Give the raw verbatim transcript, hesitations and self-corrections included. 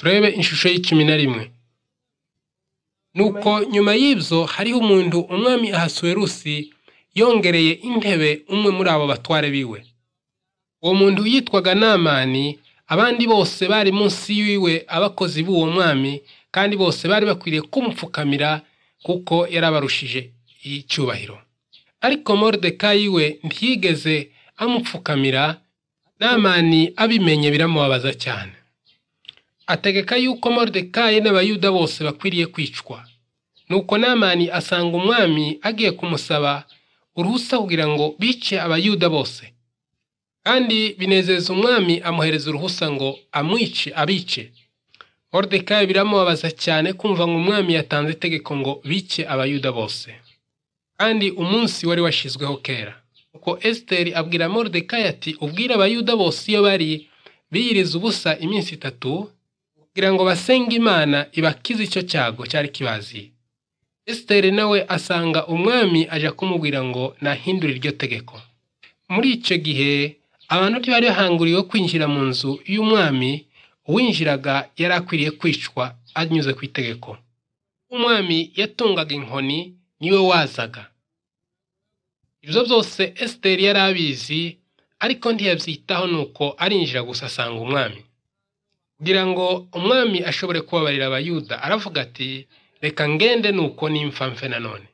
turebe ishusho y'icumi na rimwe. Nuko nyuma y'ibyo hariho umuntu umwami Ahasuwerusi yongereye intebe umwe muri abo batware biwe. Uwo muntu yitwaga Namani, abandi bose bari munsi yiwe abakozi b'uwo mwami, kandi bose bari bakwiriye kumupfukamira kuko yarabarushije icyubahiro. Ariko Moridekayi we ntiyigeze amupfukamira. Namani abimenye biramubabaza cyane, ategeka yuko Moridekayi n'abayuda bose bakwiriye kwicwa. Nuko Namani asanga umwami agiye kumusaba uruhusa kugira ngo bice abayuda bose, kandi binezeza umwami amuhereza uruhusa ngo amwice abice. Moridekayi biramubabaza cyane kumva ngo umwami yatanze itegeko ngo bice abayuda bose, kandi umunsi wari washizweho kera. Uko Esiteri abwira Moridekayi ati ubwire abayuda bose iyo bari biyiriza ubusa iminsi itatu kugira ngo basenge Imana ibakize icyo cyago cyari kibaziye. Esiteri nawe asanga umwami aja kumubwira ngo nahindure iryo tegeko. Muri icyo gihe abantu ntibari bahanguriwe kwinjira mu nzu y'umwami, uwinjiraga yari akwiriye kwicwa anyuze ku itegeko. Umwami yatungaga inkoni niwe wazaga. Ibyo byose Esiteri yari abizi, ariko ntiyabyitaho, nuko arinjira gusa asanga umwami. Kugira ngo umwami ashobore kubabarira abayuda aravuga ati reka ngende nuko nimfa mfe nanone.